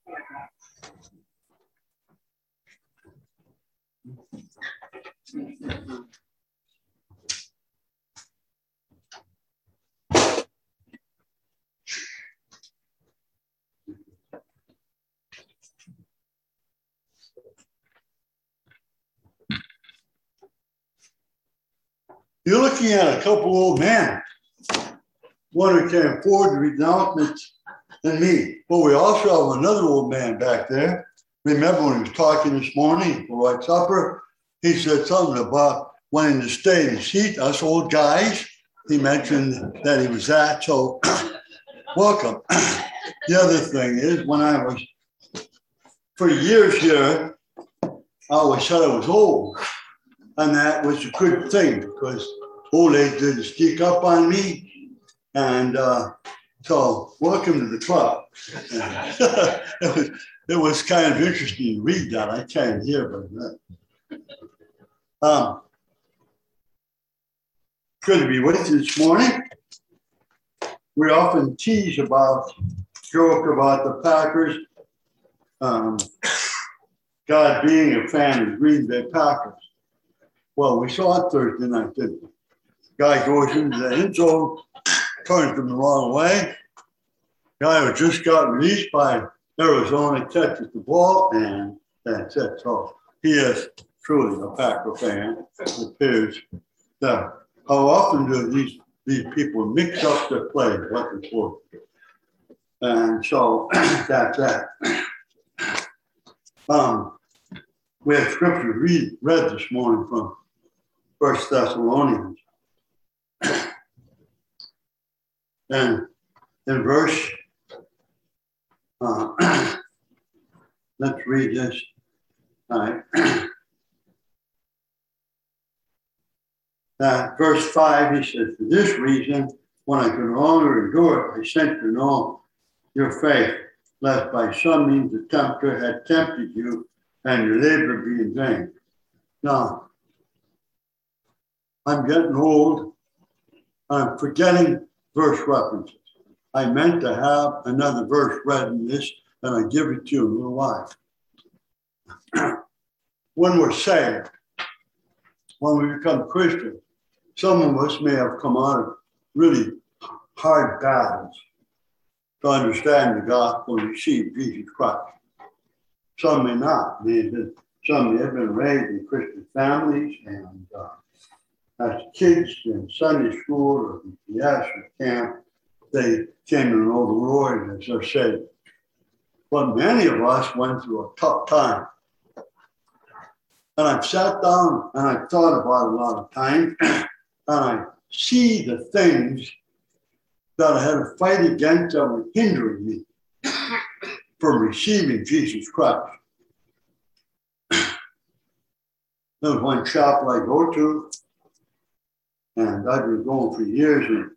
You're looking at a couple old men. One who can afford the renouncements than me. But we also have another old man back there. Remember when he was talking this morning for White Supper, he said something about wanting to stay in his seat, us old guys. He mentioned that he was that, so welcome. The other thing is, when I was, for years here, I always said I was old. And that was a good thing because old age didn't sneak up on me. And so welcome to the club. it was kind of interesting to read that. I can't hear, but good to be with you this morning. We often tease about, joke about the Packers. God being a fan of Green Bay Packers. Well, we saw it Thursday night, didn't we? Guy goes into the end zone, turns them the wrong way. Guy who just got released by Arizona catches the ball, and that's it. So he is truly a Packer fan. It appears that how often do these people mix up their play, what they're for? And so that's that. We have scripture read this morning from 1 Thessalonians. And in verse, let's read this. All right. Verse 5, he says, for this reason, when I could no longer endure it, I sent to know your faith, lest by some means the tempter had tempted you and your labor be in vain. Now, I'm getting old. I'm forgetting verse references. I meant to have another verse read in this, and I give it to you in a little while. When we're saved, when we become Christians, some of us may have come out of really hard battles to understand the gospel and receive Jesus Christ. Some may not. Some may have been raised in Christian families and as kids in Sunday school or yes or camp, they came to know the Lord as their Savior. But many of us went through a tough time. And I've sat down and I've thought about it a lot of times, and I see the things that I had to fight against that were hindering me from receiving Jesus Christ. There's one shop I go to, and I've been going for years, and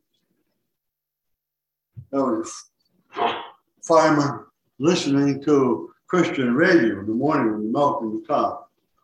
there was a farmer listening to Christian radio in the morning when milking the cow.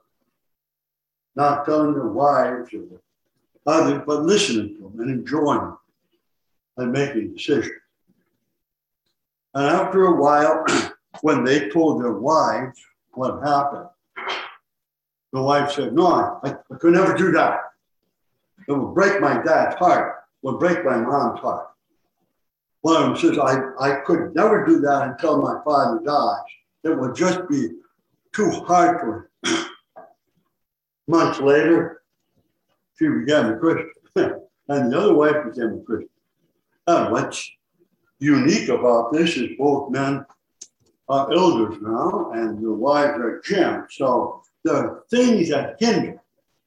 Not telling their wives or others, but listening to them and enjoying them and making decisions. And after a while, when they told their wives what happened, the wife said, no, I could never do that. It would break my dad's heart, it would break my mom's heart. One of them says, I could never do that until my father dies. It would just be too hard for him. Months later, she became a Christian, and the other wife became a Christian. And what's unique about this is both men are elders now, and the wives are gems. So there are things that hinder.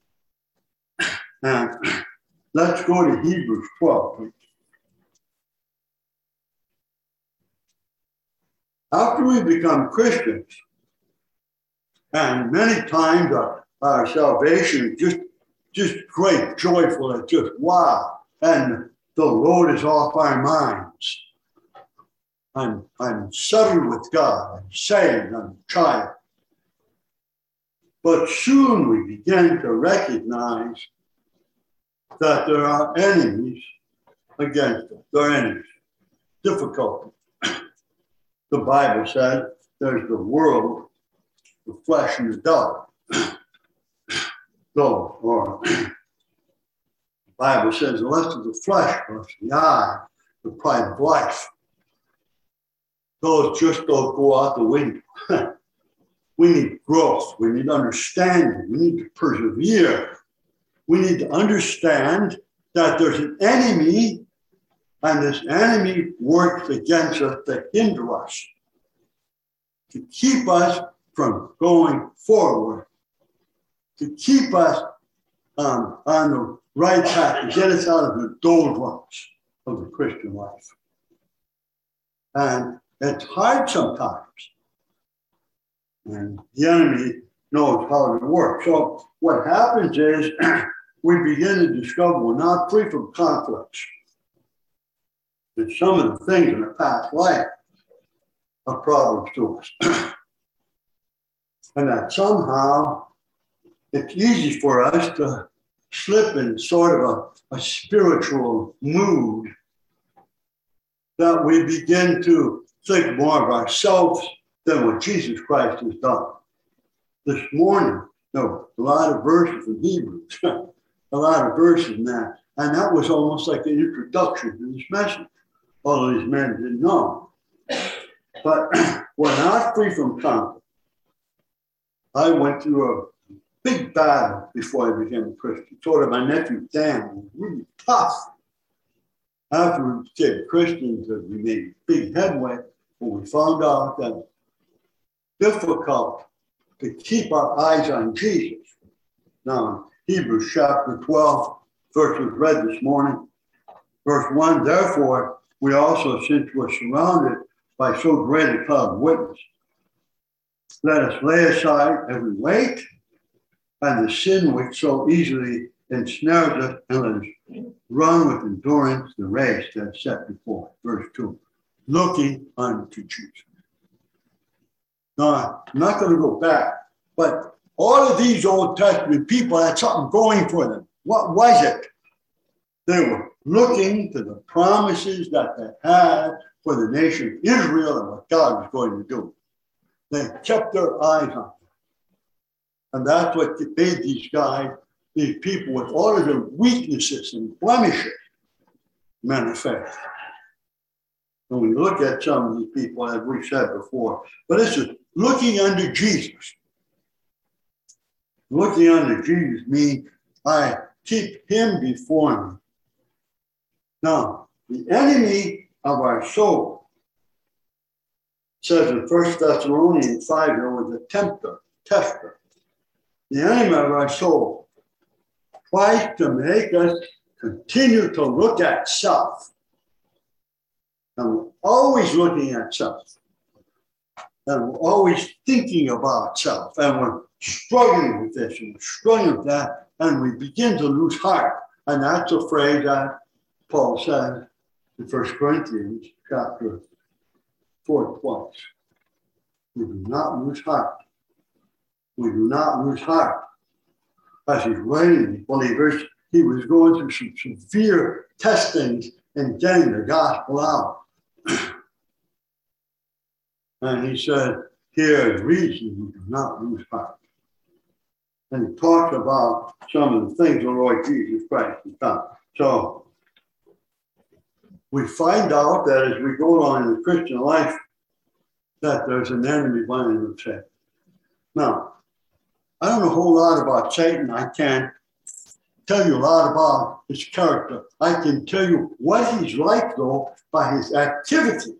And let's go to Hebrews 12, please. After we become Christians, and many times our salvation is just great, joyful, and just wow. And the load is off our minds. I'm settled with God. I'm saved. I'm a child. But soon we begin to recognize that there are enemies against us. There are enemies. Difficulty. The Bible says there's the world, the flesh, and the devil. So, or the Bible says, the lust of the flesh, the lust of the eye, the pride of life. Those just don't go out the window. We need growth. We need understanding. We need to persevere. We need to understand that there's an enemy, and this enemy works against us to hinder us, to keep us from going forward, to keep us on the right path, to get us out of the doldrums of the Christian life. And it's hard sometimes. And the enemy knows how to work. So what happens is we begin to discover we're not free from conflicts. And some of the things in the past life are problems to us. And that somehow it's easy for us to slip in sort of a spiritual mood that we begin to think more of ourselves than what Jesus Christ has done. This morning, there were a lot of verses in Hebrews, a lot of verses in that. And that was almost like an introduction to this message. All of these men didn't know. But we're not free from conflict. I went through a big battle before I became a Christian. Sort of my nephew Dan was really tough. After we became Christians, we made big headway, but we found out that it's difficult to keep our eyes on Jesus. Now, Hebrews chapter 12, verse was read this morning. Verse 1, therefore, we also, since we're surrounded by so great a cloud of witnesses, let us lay aside every weight and the sin which so easily ensnares us, and let us run with endurance the race that's set before. Verse 2, looking unto Jesus. Now, I'm not going to go back, but all of these Old Testament people had something going for them. What was it? They were looking to the promises that they had for the nation of Israel and what God was going to do. They kept their eyes on it. And that's what made these guys, these people with all of their weaknesses and blemishes, men of faith. When we look at some of these people, as we said before, but it's just looking unto Jesus. Looking unto Jesus means I keep him before me. Now, the enemy of our soul says in 1 Thessalonians 5, there was a tempter, tester. The enemy of our soul tries to make us continue to look at self. And we're always looking at self. And we're always thinking about self. And we're struggling with this and we're struggling with that. And we begin to lose heart. And that's a phrase that Paul said in 1 Corinthians chapter 4 twice. We do not lose heart. We do not lose heart. As he's writing the believers, he was going through some severe testings in getting the gospel out. And he said, here is reason we do not lose heart. And he talked about some of the things the Lord Jesus Christ has done. So we find out that as we go on in the Christian life, that there's an enemy behind the Satan. Now, I don't know a whole lot about Satan. I can't tell you a lot about his character. I can tell you what he's like, though, by his activities.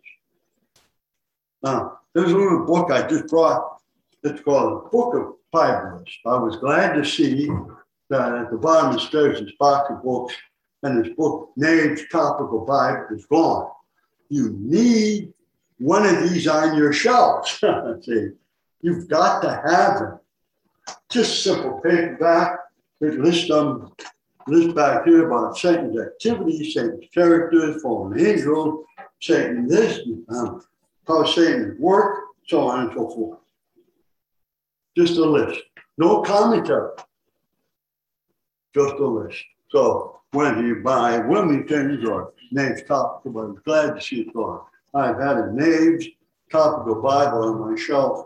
Now, there's a little book I just brought. It's called The Book of Bibles. I was glad to see that at the bottom of the stairs, this box of books, and this book, Nave's Topical Bible, is gone. You need one of these on your shelves. See, you've got to have them. Just simple paperback. It lists back here about Satan's activities, Satan's characters, fallen angels, Satan this, how Satan works, so on and so forth. Just a list. No commentary. Just a list. So whether you buy Wilmington's or Nave's Topical, I was glad to see it gone. I've had a Nave's topical Bible on my shelf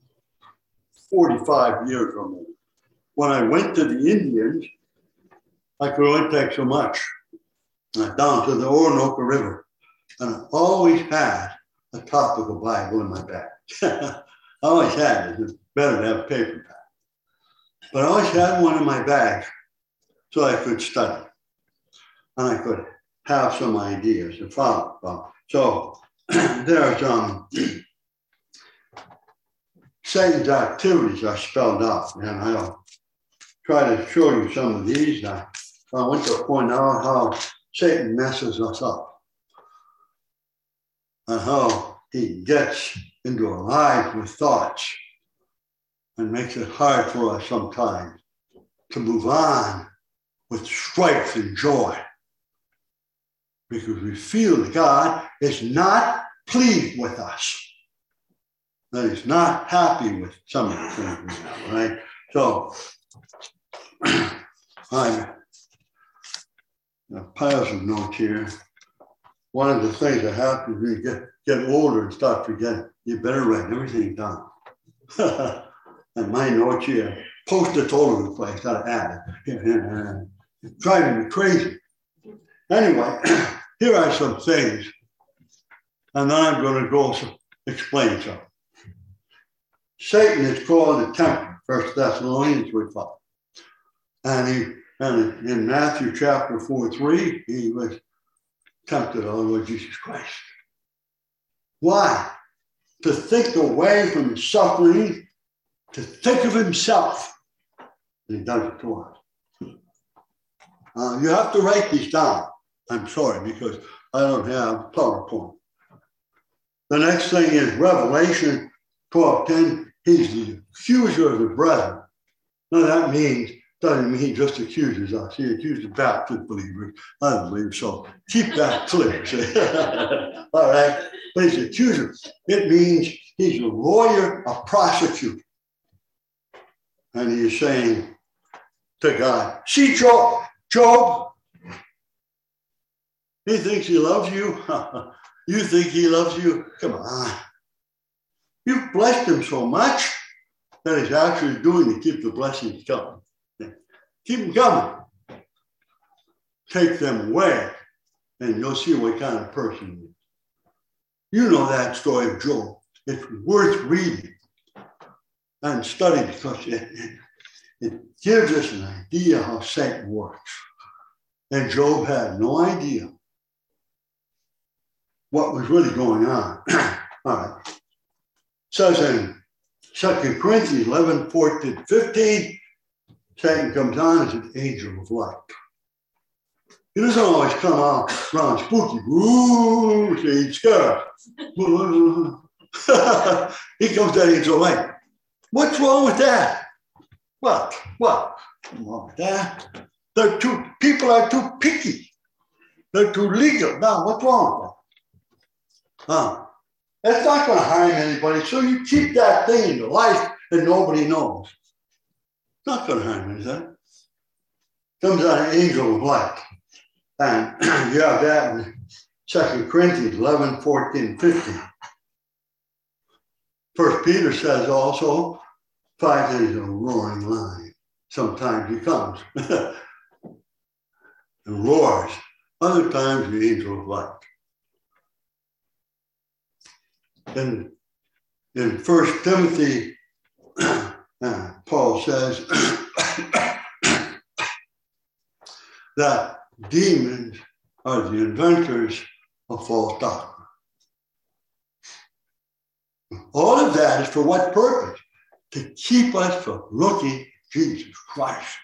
45 years or more. When I went to the Indians, I could only take so much. Down to the Orinoco River. And I always had a topical Bible in my bag. I always had it. It's better to have a paper bag. But I always had one in my bag so I could study. And I could have some ideas to follow. So there's Satan's activities are spelled out. And I'll try to show you some of these. I want to point out how Satan messes us up and how he gets into our lives with thoughts and makes it hard for us sometimes to move on with strife and joy because we feel that God is not pleased with us, that he's not happy with some of the things we have, right? So piles of notes here. One of the things that happens when you get older and start forgetting, you better write everything down. And my notes here, post-its all over the place, gotta add it. It's driving me crazy. Anyway, here are some things, and then I'm going to go explain some. Satan is called the tempter, 1 Thessalonians 3:5. And in Matthew chapter 4:3, he was tempted our Lord Jesus Christ. Why? To think away from the suffering, to think of himself. And he does it to us. You have to write these down. I'm sorry, because I don't have PowerPoint. The next thing is Revelation 12:10. He's the accuser of the brethren. Now that doesn't mean he just accuses us. He accuses Baptist believers. I don't believe so. Keep that clear. All right. But he's an accuser. It means he's a lawyer, a prosecutor. And he's saying to God, see, Job, he thinks he loves you. You think he loves you? Come on. You've blessed him so much that he's actually doing to keep the blessings coming. Keep them coming. Take them away, and you'll see what kind of person he is. You know that story of Job. It's worth reading and studying because it gives us an idea how Satan works. And Job had no idea what was really going on. All right. It says in 2 Corinthians 11:14-15, Satan comes on as an angel of light. He doesn't always come out around spooky. Ooh, he's scared. He comes as an angel of light. What's wrong with that? What? What's wrong with that? People are too picky. They're too legal. Now, what's wrong with that? That's not going to harm anybody. So you keep that thing in your life and nobody knows. It's not going to harm anything. Comes out an angel of light. And you have that in 2 Corinthians 11:14-15. 1 Peter says also, fight is a roaring lion. Sometimes he comes and roars. Other times the angel of light. In 1 Timothy, Paul says that demons are the inventors of false doctrine. All of that is for what purpose? To keep us from looking at Jesus Christ.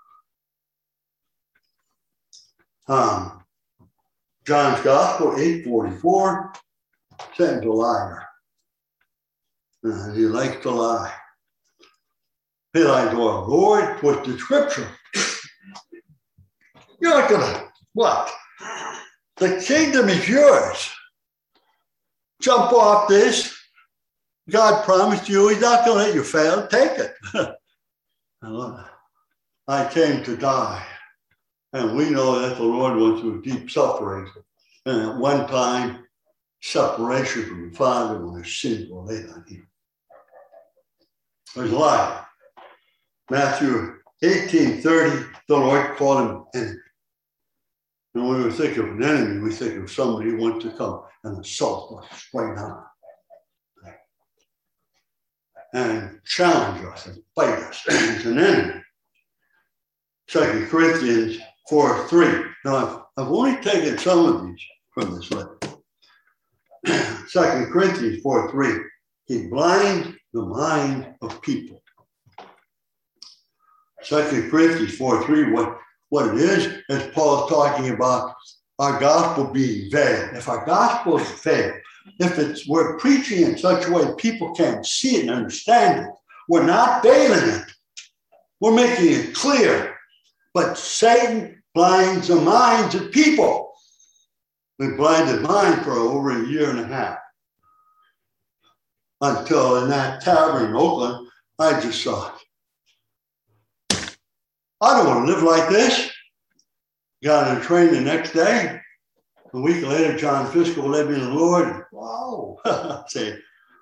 John's Gospel 8:44, Satan's a liar. He likes to lie. He lies to our Lord, twisted scripture. You're not gonna, what? The kingdom is yours. Jump off this. God promised you he's not gonna let you fail. Take it. I came to die. And we know that the Lord went through deep suffering. And at one time, separation from the Father when his sins were laid on him. There's a lie. Matthew 18:30, the Lord called him enemy. And when we think of an enemy, we think of somebody who wants to come and assault us right now. And challenge us and fight us. He's an enemy. 2 Corinthians 4:3. Now, I've only taken some of these from this letter. 2 Corinthians 4:3. He blinds the mind of people. 2 Corinthians 4:3, what it is Paul talking about our gospel being veiled. If our gospel is veiled, if we're preaching in such a way people can't see it and understand it, we're not veiling it. We're making it clear. But Satan blinds the minds of people. We blinded mine for over a year and a half. Until in that tavern in Oakland, I just thought, I don't want to live like this. Got on a train the next day. A week later, John Fiscal led me to the Lord. Wow. Say,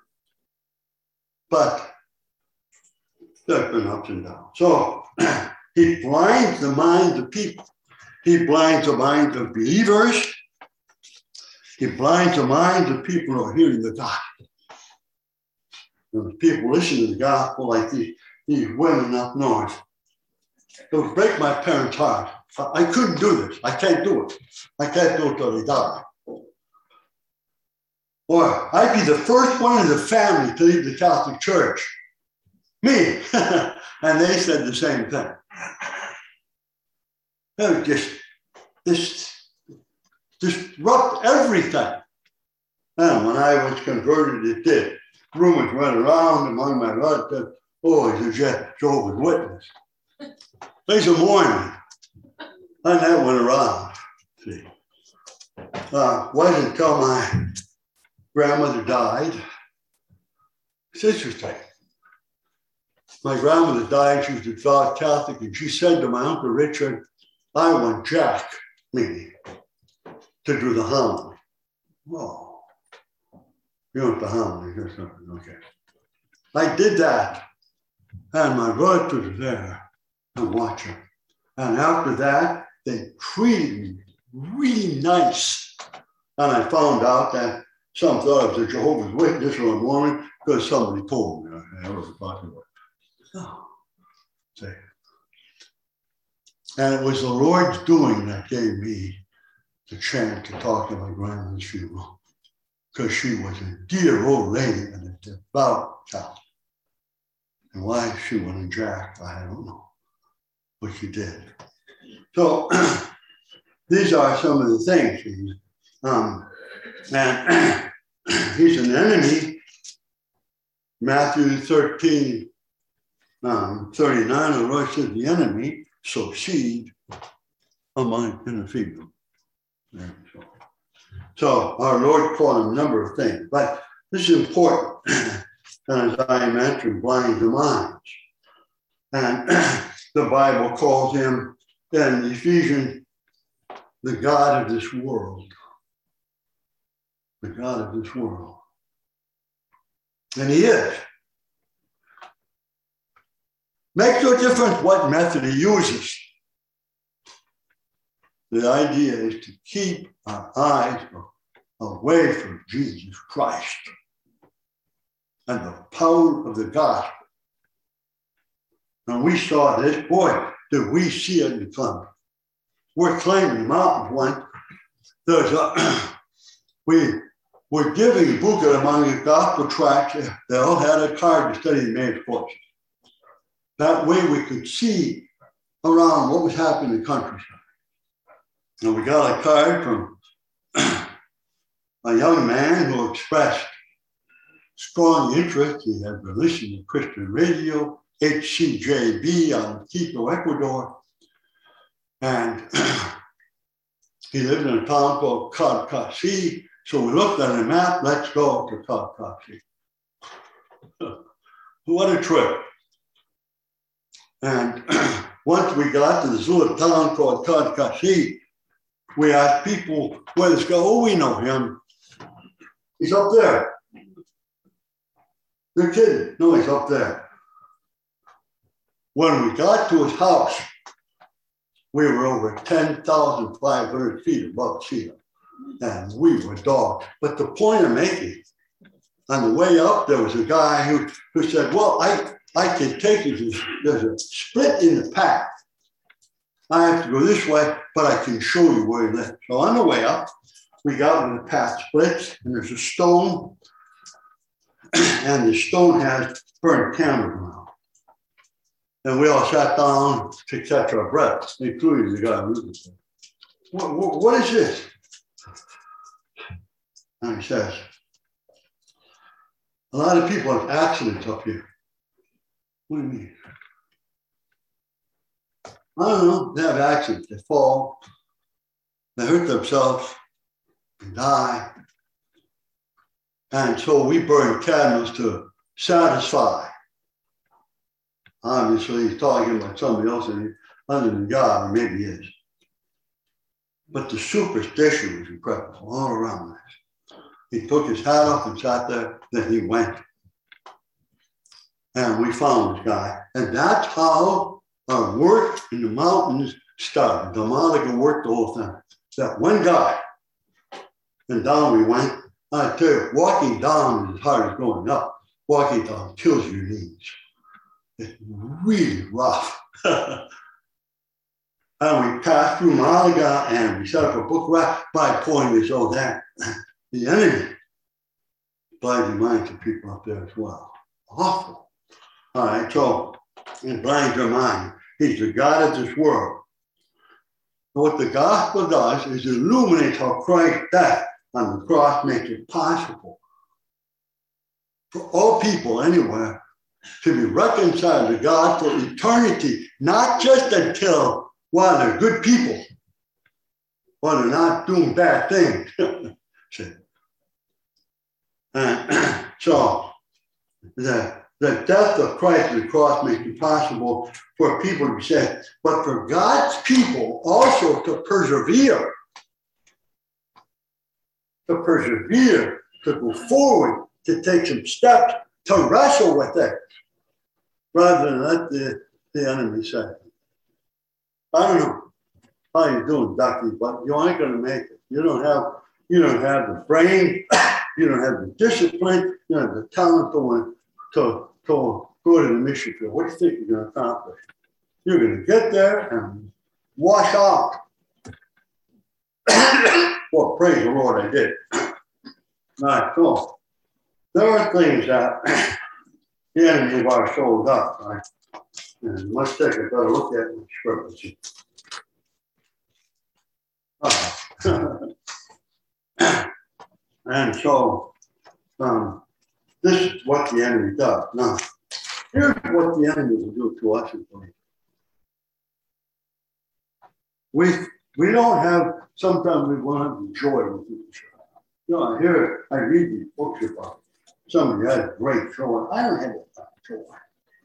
but there's been ups and downs. So he blinds the minds of people. He blinds the minds of believers. He blinds the minds of people who are hearing the gospel. And people listen to the gospel like these women up north. It would break my parents' heart. I couldn't do this. I can't do it. I can't do it till they die. Or I'd be the first one in the family to leave the Catholic Church. Me. And they said the same thing. It would just disrupt everything. And when I was converted, it did. Rumors went around among my relatives. Oh, he's a Jehovah's Witness. He's a Mormon. And that went around. See. Wasn't until my grandmother died. It's interesting. My grandmother died, she was a devout Catholic, and she said to my Uncle Richard, I want Jack, meaning, to do the homily. Whoa. You want the homily? Okay. I did that. And my relatives were there and watching. And after that, they treated me really nice. And I found out that some thought I was a Jehovah's Witness or a Mormon because somebody told me. I was talking about. Oh. See. And it was the Lord's doing that gave me the chance to talk at my grandmother's funeral, because she was a dear old lady and a devout Catholic. And why she wanted Jack, I don't know, but she did. So these are some of the things. And he's an enemy. Matthew 13, 39, the Lord said, the enemy sow seed among in the field. So our Lord called a number of things, but this is important. And as I mentioned, blind the minds. And the Bible calls him in Ephesians the God of this world. The God of this world. And he is. Makes no difference what method he uses. The idea is to keep our eyes away from Jesus Christ and the power of the gospel. And we saw this, boy, did we see it in the country. We're climbing the mountains one. We were giving a booklet among the gospel tracts. They all had a card to study the main courses. That way we could see around what was happening in the countryside. And we got a card from a young man who expressed strong interest. He had been listening to Christian radio, HCJB out of Quito, Ecuador. And he lived in a town called Calcasi. So we looked at a map, let's go to Calcasi. What a trip. And once we got to this little town called Calcasi, we asked people where this guy, oh, we know him. He's up there. You're kidding. No, he's up there. When we got to his house, we were over 10,500 feet above sea level. And we were dogged. But the point I'm making, on the way up, there was a guy who said, well, I can take you. There's a split in the path. I have to go this way, but I can show you where he lives. So on the way up, we got where the path splits, and there's a stone, and the stone has burnt candles around. And we all sat down to catch our breath, including the guy who was there. What is this? And he says, a lot of people have accidents up here. What do you mean? I don't know. They have accidents. They fall. They hurt themselves. They die. And so we burn candles to satisfy. Obviously, he's talking about somebody else other than God, or maybe he is. But the superstition was incredible all around us. He took his hat off and sat there, then he went. And we found this guy. And that's how our work in the mountains started. Demonica worked the whole thing. That one guy. And down we went. I tell you, walking down is as hard as going up. Walking down kills your knees. It's really rough. And we passed through Malaga and we set up a book right by pointing this out that the enemy blinds the minds of people up there as well. Awful. All right, so it blinds their mind. He's the God of this world. What the gospel does is illuminate how Christ's death on the cross makes it possible for all people anywhere to be reconciled to God for eternity, not just until while they're good people, while they're not doing bad things. And so the death of Christ on the cross makes it possible for people to be saved, but for God's people also to persevere, to go forward, to take some steps, to wrestle with it, rather than let the enemy say, I don't know how you're doing, Ducky, but you ain't going to make it. You don't have the brain, you don't have the discipline, you don't have the talent to go to the mission field. What do you think you're going to accomplish? You're going to get there and wash off. Well, praise the Lord, I did. All right, so there are things that the enemy of our soul does, right? And let's take a better look at the scripture. And so this is what the enemy does. Now, here's what the enemy will do to us as believers. We don't have, sometimes we won't have the joy with each other. I read these books about somebody had a great joy. I don't have that joy.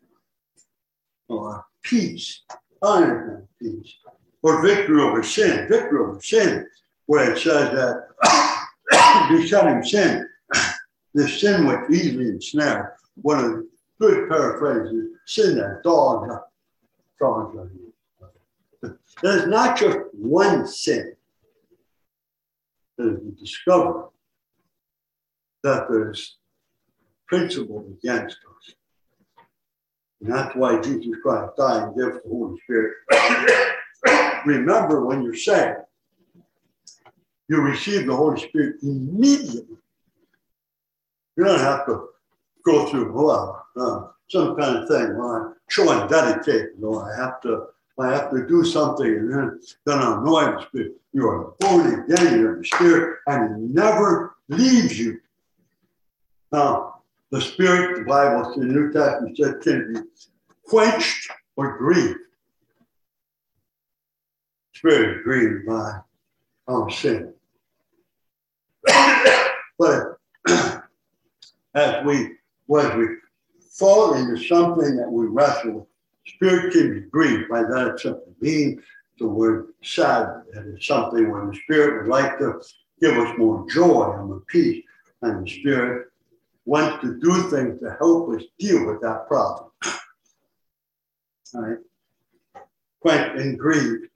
Or peace. I don't have peace. Or victory over sin, where it says that besetting sin, the sin which easily ensnares. One of the good paraphrases, sin that dogs on you. There's not just one sin. There's a discovery that there's principles against us. And that's why Jesus Christ died and gave us the Holy Spirit. Remember, when you're saved, you receive the Holy Spirit immediately. You don't have to go through some kind of thing. Well, show and dedicate. I have to do something, and then I'm anointed the Spirit. You are born again. You're the Spirit, and He never leaves you. Now, the Spirit, the Bible, the New Testament said, can be quenched or grieved. Spirit is grieved by our sin. But as we fall into something that we wrestle with, Spirit can be grieved. By that, it simply means the word sad. That is something when the Spirit would like to give us more joy and more peace. And the Spirit wants to do things to help us deal with that problem. All right? Quite and grieved.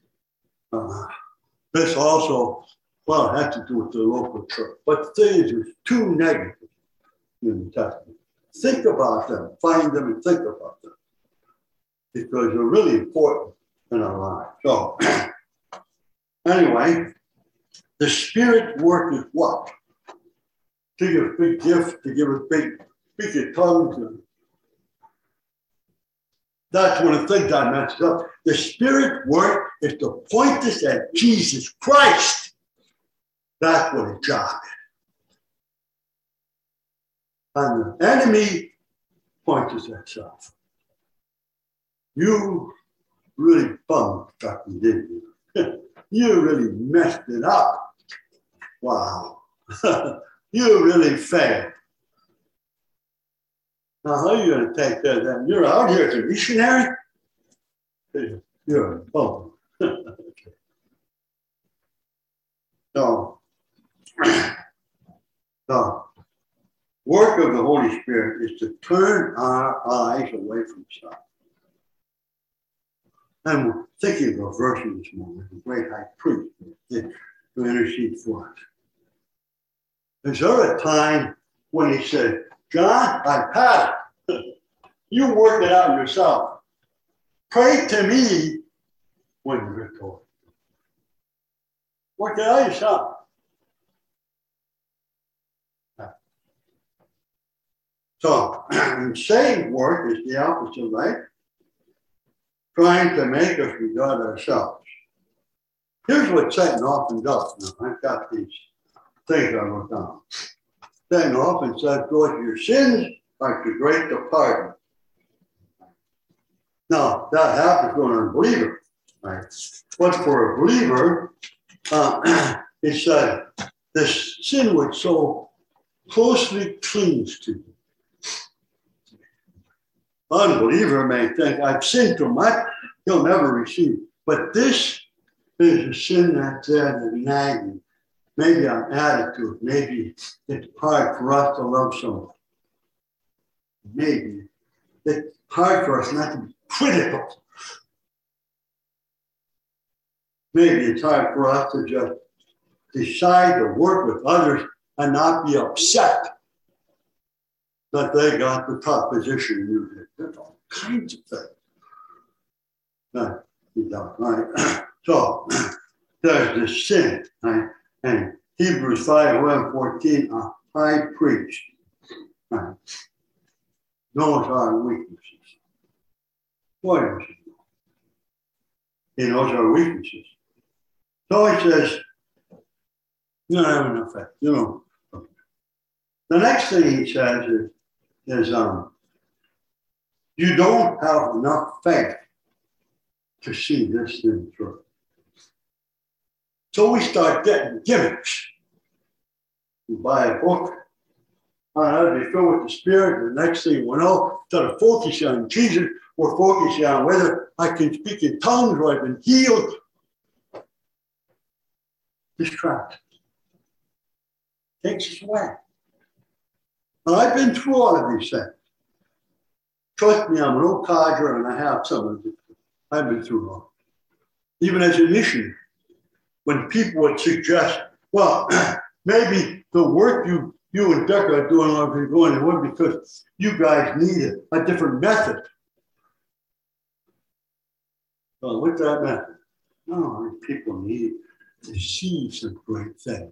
This also, well, it has to do with the local church. But things are too negative in the Testament. Think about them, find them and think about them. Because they're really important in our lives. So, anyway, the Spirit work is what? To give a big gift, to give a big, big tongues. That's one of the things I messed up. The Spirit work is to point us at Jesus Christ. That's what his job is. And the enemy points us at self. You really bummed something, didn't you? You really messed it up. Wow. You really failed. Now, how are you going to take care of that? You're out here as a missionary? You're a bum. So, the work of the Holy Spirit is to turn our eyes away from self. I'm thinking of a verse in this moment, the great high priest who intercede for us. Is there a time when he said, John, I've had it. You work it out yourself. Pray to me when you're told. Work it out yourself. So, saved work is the opposite, right? Trying to make us regard ourselves. Here's what Satan often does. Now, I've got these things I wrote down. Satan often says, go to your sins are too great to pardon. Now, that happens to an unbeliever, right? But for a believer, it said, this sin which so closely clings to you. Unbeliever may think, I've sinned too much, he'll never receive. But this is a sin that's there that nagging. Maybe our attitude, maybe it's hard for us to love someone. Maybe it's hard for us not to be critical. Maybe it's hard for us to just decide to work with others and not be upset that they got the top position you did. There's all kinds of things that you don't, right? So there's this sin, right? And Hebrews 5:11-14, a high priest, right, knows our weaknesses. Boy, does he know. He knows our weaknesses. So he says, you don't have enough faith. You know. The next thing he says is you don't have enough faith to see this thing through. So we start getting gimmicks. We buy a book, they fill with the Spirit, and the next thing we know, instead of focusing on Jesus, we're focusing on whether I can speak in tongues or I've been healed. Distractions. Takes us away. And I've been through all of these things. Trust me, I'm an old codger and I have some of it. I've been through all. Even as a missionary, when people would suggest, well, maybe the work you and Becca are doing while you're going to work because you guys need a different method. Well, what's that method? No, people need to see some great things.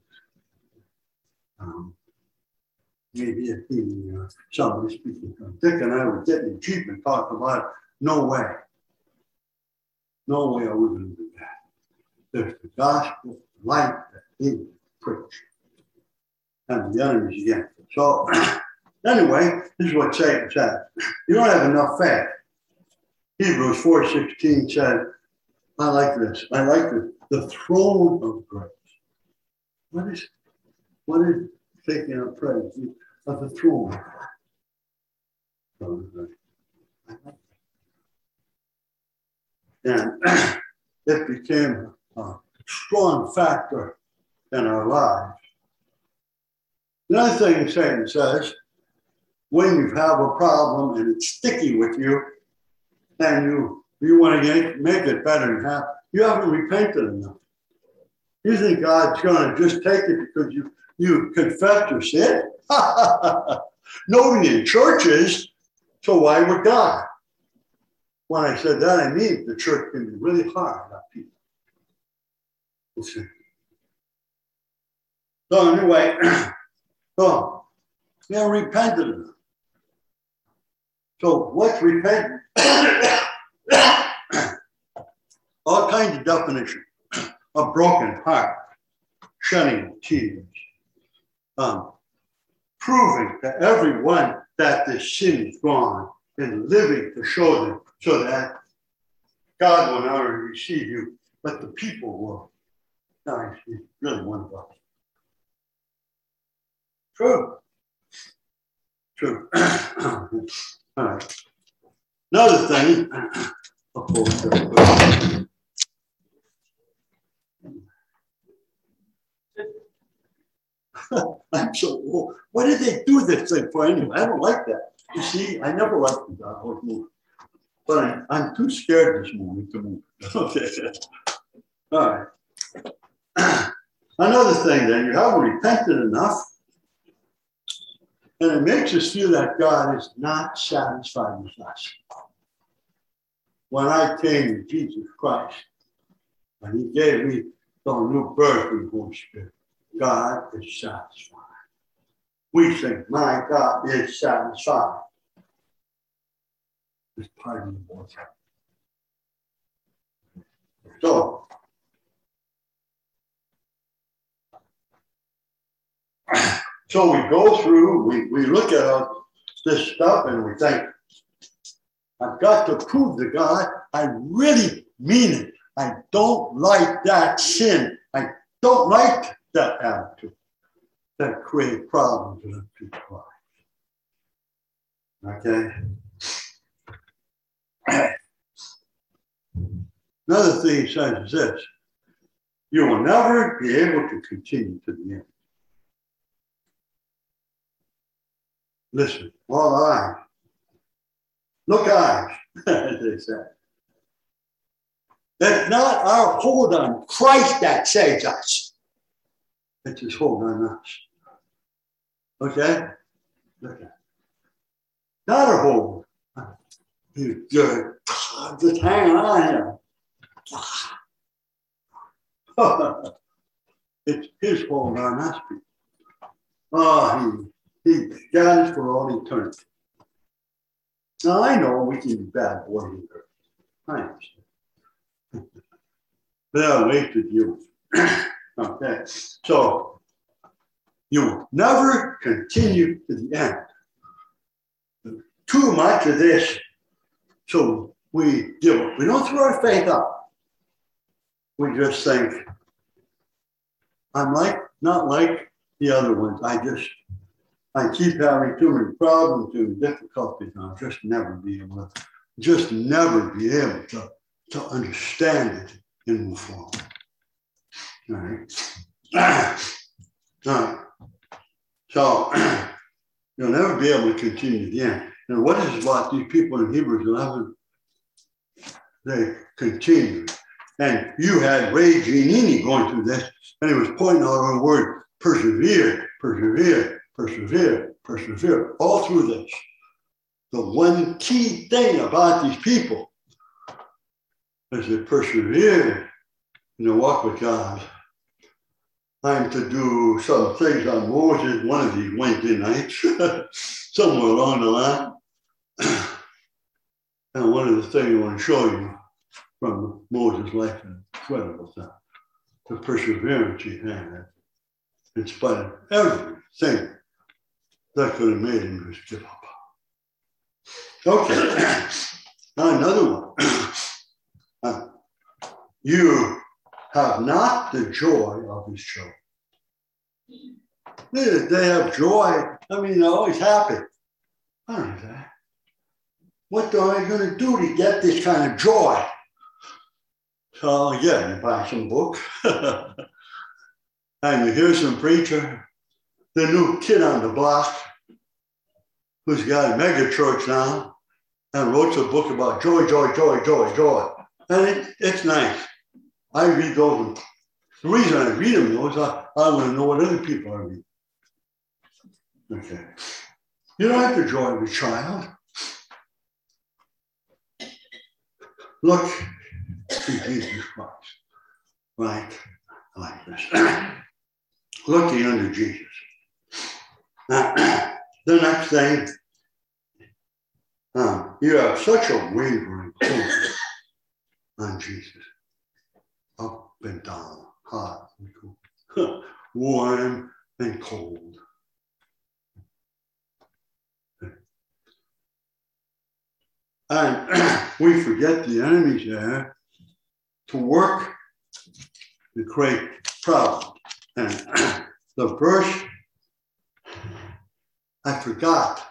Maybe it being somebody speaking from Dick and I were getting cheap and talking about it. No way. No way are we going to do that. There's the gospel, light that he preached. And the enemies against it. So, anyway, this is what Satan says. You don't have enough faith. Hebrews 4:16 says, I like this. I like the throne of grace. What is taking a praise of the throne? And it became a strong factor in our lives Another thing Satan says, when you have a problem and it's sticky with you, and you want to make it better, you haven't repented enough. You think God's going to just take it because you confess your sin? Nobody in churches, so why would God? When I said that, I mean the church can be really hard on people. Okay. So anyway, so we have repented enough. So what's repentance? All kinds of definitions. A broken heart, shedding tears, proving to everyone that the sin is gone and living to show them so that God will not only receive you, but the people will. No, it's really wonderful. True. True. All right. Another thing, I'm so old. What did they do this thing for anyway? I don't like that. You see, I never liked the God move. But I'm too scared this morning to move. Okay. All right. Another thing then, you haven't repented enough. And it makes us feel that God is not satisfied with us. When I came to Jesus Christ, and he gave me the new birth in the Holy Spirit, God is satisfied. We think, my God is satisfied. It's part of the Lord. So we go through, we look at this stuff and we think, I've got to prove to God I really mean it. I don't like that sin. I don't like that attitude that create problems in people's lives. Okay? Another thing he says is this: you will never be able to continue to the end. Listen, all eyes. Look eyes, as they say. It's not our hold on Christ that saves us. It's his hold on us. Okay? Look at it. Not our hold. You're just hanging on here. It's his hold on us. Oh, he got us for all eternity. Now, I know we can be bad boys here. I understand. But I'll wait to deal with it. Okay. So, you will never continue to the end. Too much of this, so we give up. We don't throw our faith up. We just think, I'm not like the other ones. I keep having too many problems and difficulties, and I'll just never be able to understand it and move forward. All right. So you'll never be able to continue to the end. And what is about these people in Hebrews 11? They continue. And you had Ray Giannini going through this, and he was pointing out the word persevere, persevere, persevere, persevere, all through this. The one key thing about these people is they persevere in the walk with God. I'm to do some things on Moses one of these Wednesday nights, somewhere along the line. And one of the things I want to show you from Moses' life, an incredible thing, the perseverance he had, in spite of everything that could have made him just give up. Okay, now another one. You have not the joy of his children. They have joy. I mean, they're always happy. I don't know that. What are you going to do to get this kind of joy? So, yeah, you buy some book and you hear some preacher the new kid on the block who's got a mega church now and wrote a book about joy, joy, joy, joy, joy. And it's nice. I read those. The reason I read them, though, is I want to know what other people are reading. Okay. You don't have to joy of a child. Look to Jesus Christ. Right? Like this. Looking unto Jesus. The next thing, you have such a wavering focus on Jesus. Up and down, hot and cool, warm and cold. And we forget the enemy's there to work to create problems. And the verse I forgot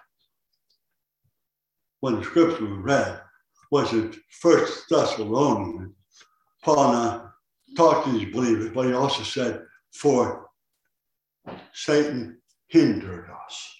when the scripture was read was it 1 Thessalonians. Paul talked to these believers, but he also said, for Satan hindered us.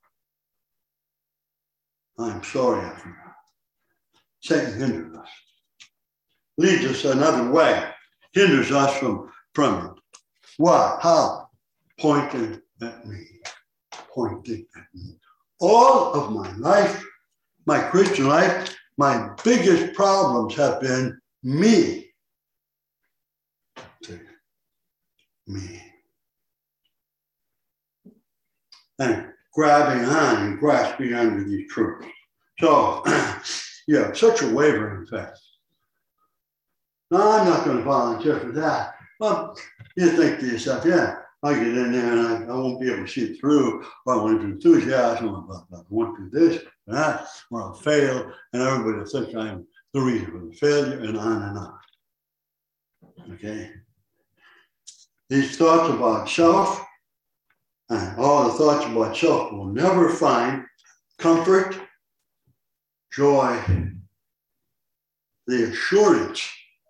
I'm sorry I forgot. Satan hindered us. Leads us another way. Hinders us from it. Why? How? Pointing at me. Pointing at me. All of my life, my Christian life, my biggest problems have been me. Me. And grabbing on and grasping onto these truths. So, yeah, such a wavering faith. No, I'm not going to volunteer for that. Well, you think to yourself, yeah, I get in there and I won't be able to see it through, or I won't do enthusiasm, or I won't do this, or that, or I'll fail, and everybody will think I'm the reason for the failure, and on and on. Okay? These thoughts about self, and all the thoughts about self will never find comfort, joy, the assurance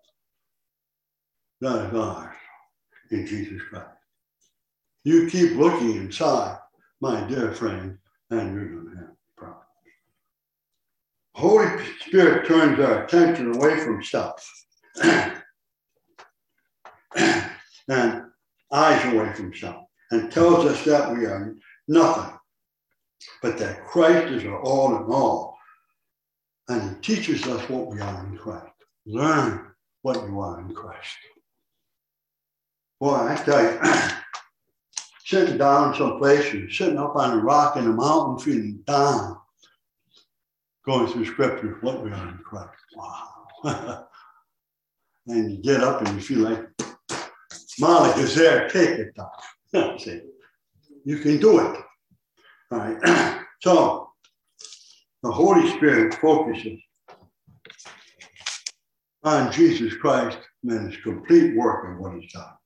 that is ours in Jesus Christ. You keep looking inside, my dear friend, and you're going to have problems. Holy Spirit turns our attention away from self and eyes away from self and tells us that we are nothing, but that Christ is our all in all. And he teaches us what we are in Christ. Learn what you are in Christ. Boy, I tell you, sitting down someplace, you're sitting up on a rock in a mountain, feeling down, going through scripture, what we are in Christ. Wow. And you get up and you feel like, Malik is there, take it down. See, you can do it. All right. So, the Holy Spirit focuses on Jesus Christ and his complete work of what he's done.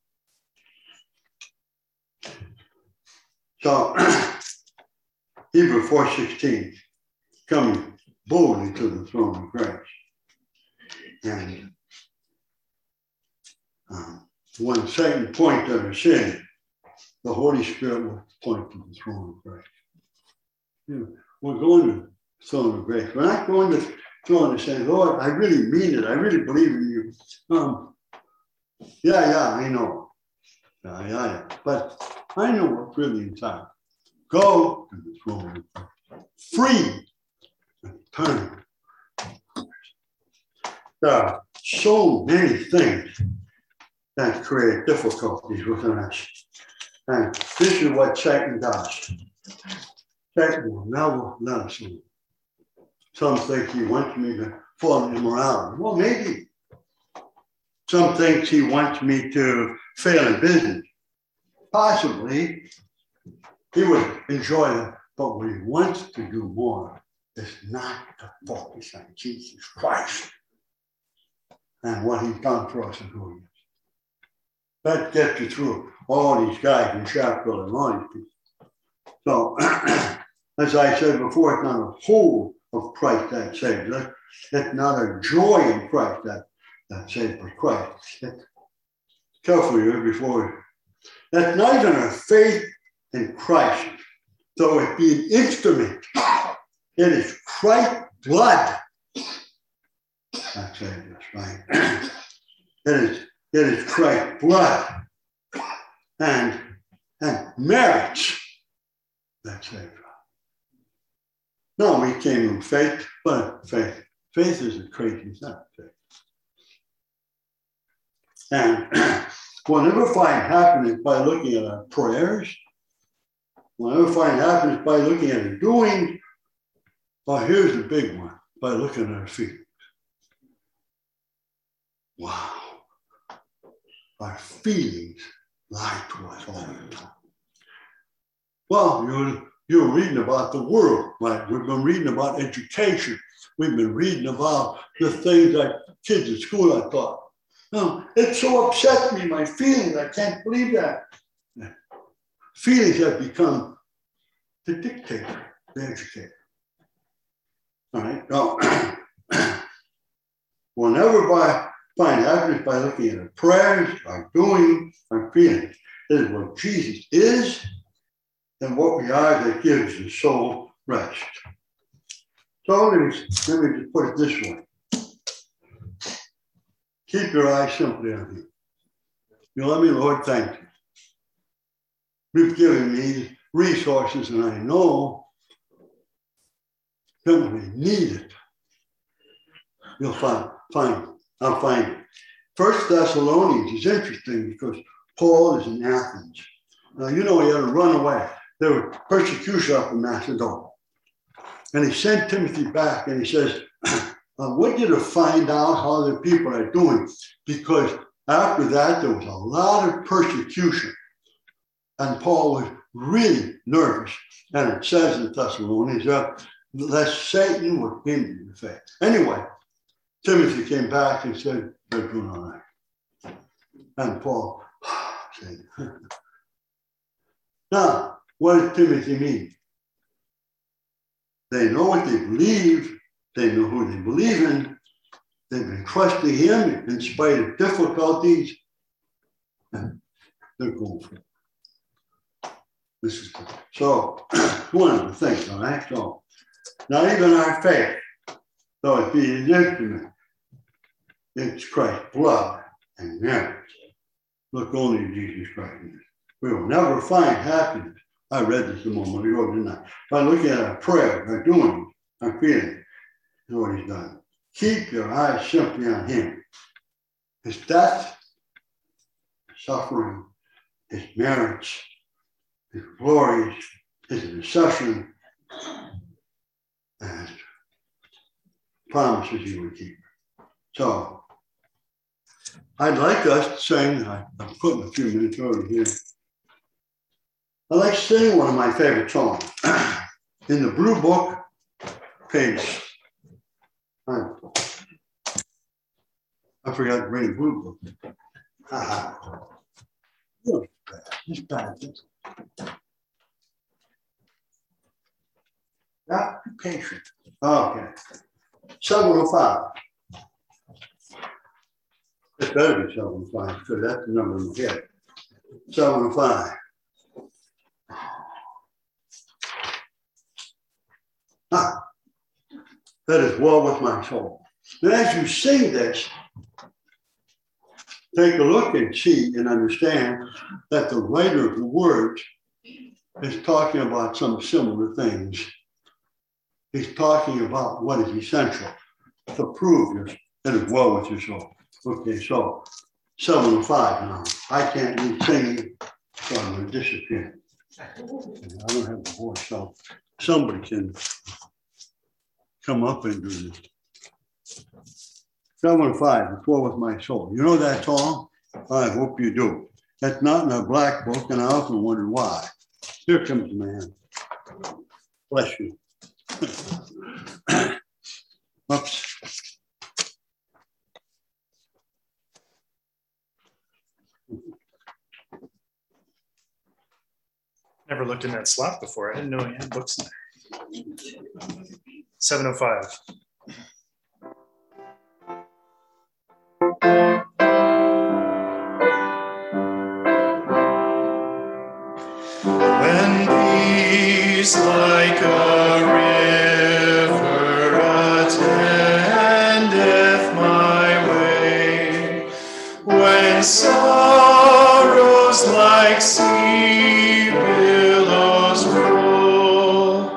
So, Hebrews 4:16, coming boldly to the throne of grace. And when Satan points at our sin, the Holy Spirit will point to the throne of grace. You know, we're going to the throne of grace. We're not going to the throne and saying, Lord, I really mean it. I really believe in you. Yeah, I know. Yeah. But I know what's really inside. Go to the throne of grace. Free and eternal. There are so many things that create difficulties within us. And this is what Satan does. Satan will never let us in. Some think he wants me to fall in immorality. Well, maybe. Some think he wants me to fail in business. Possibly. He would enjoy it. But what he wants to do more is not to focus on Jesus Christ and what he's done for us and who he is. That gets you through all these guys in Sheffield and all these people. So, as I said before, it's not a whole of Christ that saves us. It's not a joy in Christ that saves us. Christ. Careful here before. That's not even a faith in Christ. So it be an instrument. It is Christ's blood that saved us, right? It is Christ's blood and merits that saved us. No, we came in faith, but faith is a crazy thing. And we'll never find happiness by looking at our prayers. We'll never find happiness by looking at our doing. But here's the big one, by looking at our feelings. Wow. Our feelings lie to us all the time. Well, you're reading about the world, right? We've been reading about education. We've been reading about the things that kids at school are taught. No, it so upsets me, my feelings. I can't believe that. Feelings have become the dictator, the educator. All right? No. We'll never find happiness by looking at our prayers, our doing, our feelings. It is what Jesus is and what we are that gives the soul rest. So let me just put it this way. Keep your eyes simply on Him. You let me, Lord, thank you. You've given me resources, and I know that when I need it, you'll find I'll find it. 1 Thessalonians is interesting because Paul is in Athens. Now, you know, he had to run away. There was persecution up in Macedonia. And he sent Timothy back and he says, I want you to find out how the people are doing, because after that, there was a lot of persecution. And Paul was really nervous. And it says in Thessalonians, lest Satan would hinder your faith. Anyway, Timothy came back and said, they're doing all right. And Paul said, now, what does Timothy mean? They know what they believe. They know who they believe in. They've been trusting Him in spite of difficulties. And they're going for it. This is good. So, one of the things, all right? So, not even our faith, though it be an instrument, it's Christ's blood and merit. Look only to Jesus Christ. We will never find happiness. I read this a moment ago, didn't I? By looking at our prayer, our doing, our feeling. Is what He's done. Keep your eyes simply on Him. His death, His suffering, His merits, His glories, His intercession, and promises He would keep. So, I'd like us to sing, I'm putting a few minutes over here. I'd like to sing one of my favorite songs. In the Blue Book, page, I forgot to bring the Blue Book. It's bad. Not patient. Okay. 705. It better be 705 because that's the number in my head. 705. That is well with my soul. And as you sing this, take a look and see and understand that the writer of the words is talking about some similar things. He's talking about what is essential to prove that it's well with your soul. Okay, so 705 now. I can't read singing, so I'm going to disappear. I don't have a voice, so somebody can come up and do this. 705, it's well with my soul. You know that song? I hope you do. That's not in a black book, and I often wonder why. Here comes the man. Bless you. Oops. Never looked in that slot before. I didn't know he had books in there. 705. When peace like a river attendeth my way. When sorrows like sea billows roll,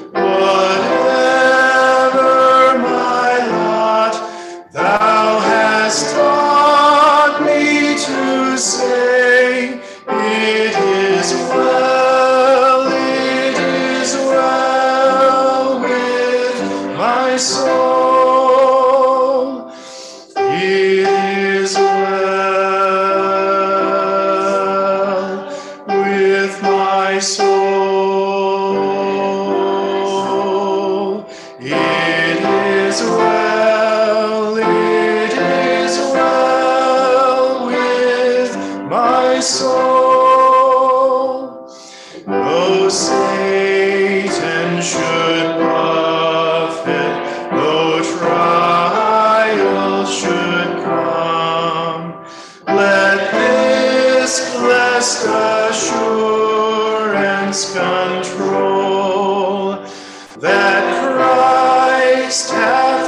whatever my lot, thou hast taught me to say, it is well with my soul. It is well with my soul. It is well with my soul. Though Satan should buffet, though trial should come, let this blessed assurance control, that Christ hath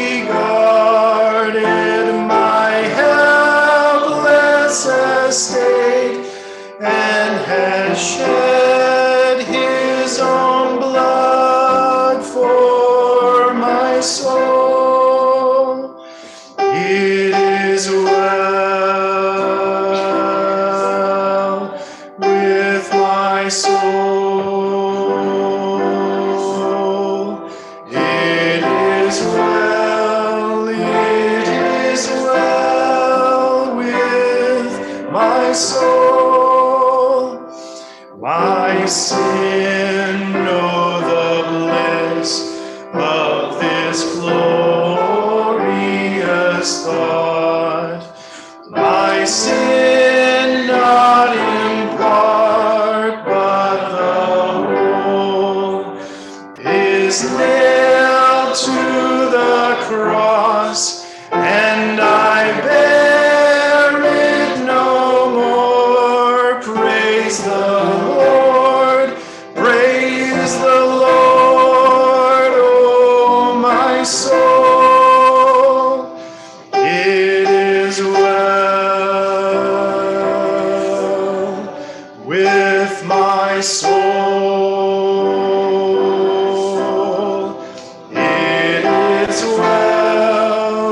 regarded my helpless estate, and has shed his own blood for my soul. It is well with my soul. It is well with my soul. My sin, know the bliss of this glorious thought. My sin, not in part, but the whole, is nailed to the cross, and I bear it no more. Praise the Lord, oh my soul. It is well with my soul. It is well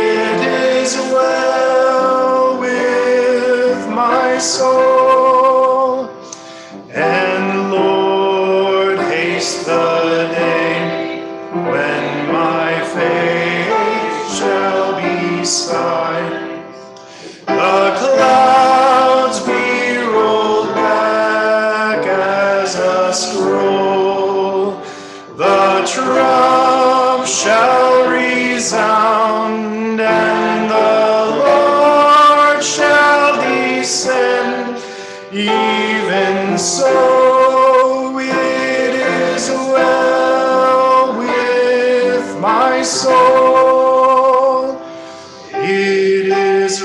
with my soul. And Lord, haste the day when my faith shall be sight. The clouds be rolled back as a scroll. The trump shall resound, and the Lord shall descend. Even so, it is well with my soul. It is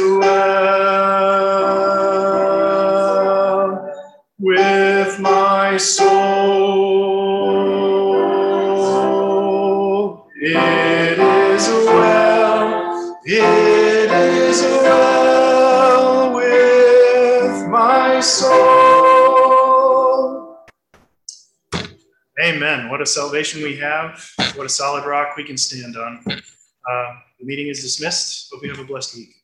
well with my soul. It is well with my soul. Amen. What a salvation we have. What a solid rock we can stand on. The meeting is dismissed. Hope you have a blessed week.